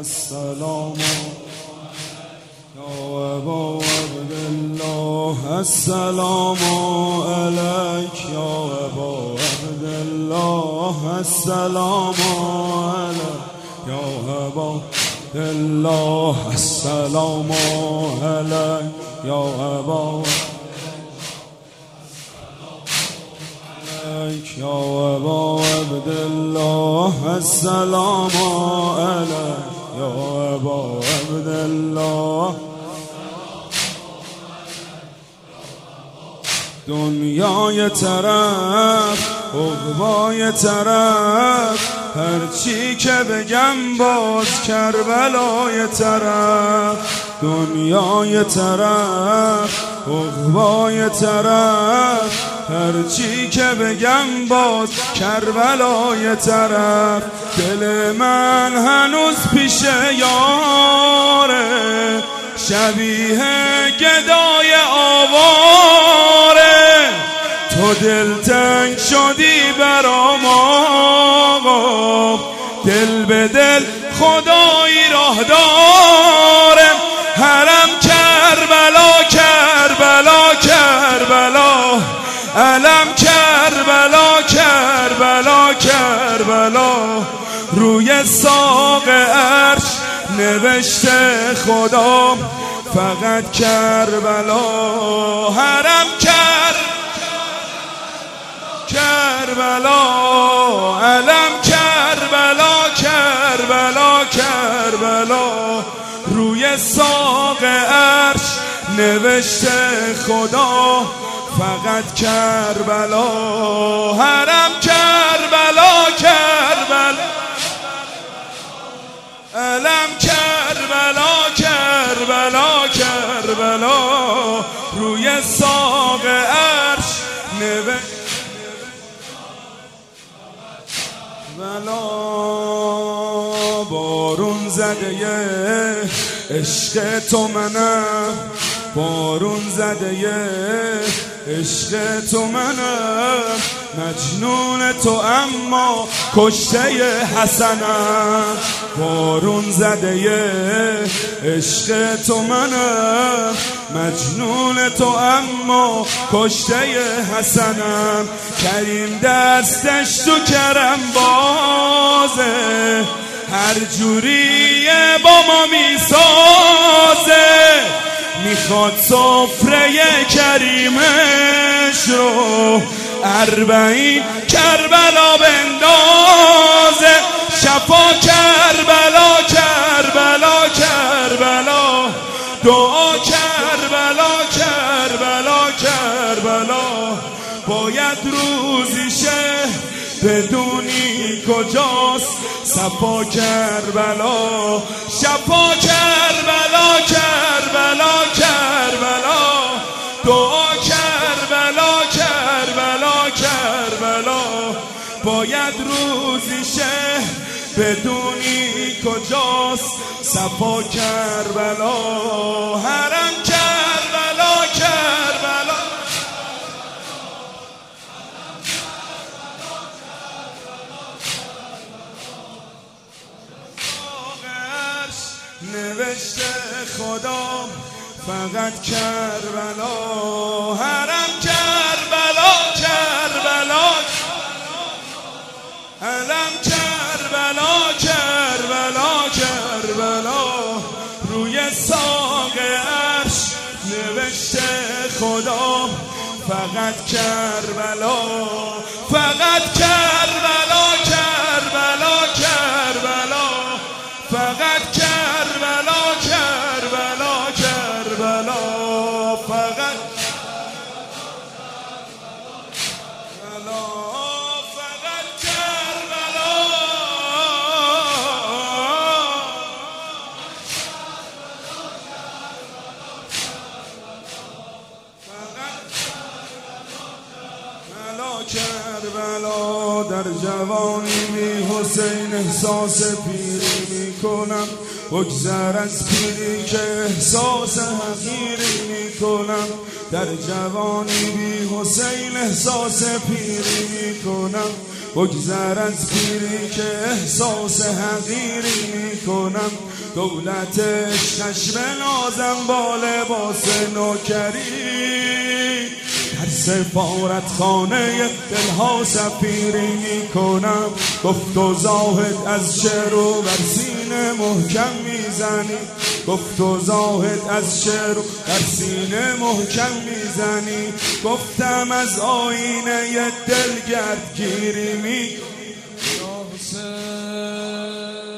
السلام یا ابا عبدالله السلام علیک یا ابا عبدالله السلام علیک یا ابا عبدالله السلام علیک یا ابا یا ابا عبدالله السلام علیک یا ابا عبدالله دنیای طرف عقبای طرف هرچی که بگم باز کربلای طرف دنیای طرف عقبای طرف هرچی که بگم باز کربلای طرف دل من هنوز پیش یاره شبیه گدای آواره تو دلتنگ شدی برام آقا دل به دل خدایی راه داره حرم کربلا کربلا کربلا علم کربلا کربلا کربلا روی ساق عرش نوشته خدا فقط کربلا حرم کربلا علم کربلا کربلا کربلا روی ساق عرش نوشته خدا فقط کربلا حرم کربلا کربلا علم کربلا کربلا کربلا روی ساق عرش نوشته بلا بارون زده عشق تو منم بارون زده عشق تو منم مجنون تو اما کشته حسنم بارون زده عشق تو منم مجنون تو اما کشته حسنم کریم دستش تو کرم بازه هر جوریه با ما میسازه میخواد سفره کریمش رو 40 کربلا بندازه شفا کربلا کربلا کربلا دعا کربلا کربلا کربلا باید روزی شه بدونی کجاست صفا کربلا شفا کربلا کربلا کربلا دعا کربلا کربلا کربلا باید روزی شه بدونی کجاست صفا کربلا حرم کربلا کربلا نوشته خدا فقط کربلا حرم کربلا کربلا علم کربلا کربلا کربلا روی ساق عرش نوشته خدا فقط کربلا فقط کربلا کربلا کربلا فقط کربلا کربلا کربلا فقط فقط کربلا کربلا در جوانی بی حسین احساس پیری میکنم بگذر از پیری که احساس حقیری میکنم در جوانی بی حسین احساس پیری میکنم. بگذر از پیری که احساس حقیری میکنم. دولت عشقش بنازم با لباس نوکری. در سفارت خانه دلها سفیری میکنم. گفت و زاهد از چه رو بر سینه محکم میزنی. گفت و زاهد از چه رو بر سینه محکم میزنی. گفتم از آینه دل گردگیری میکنم.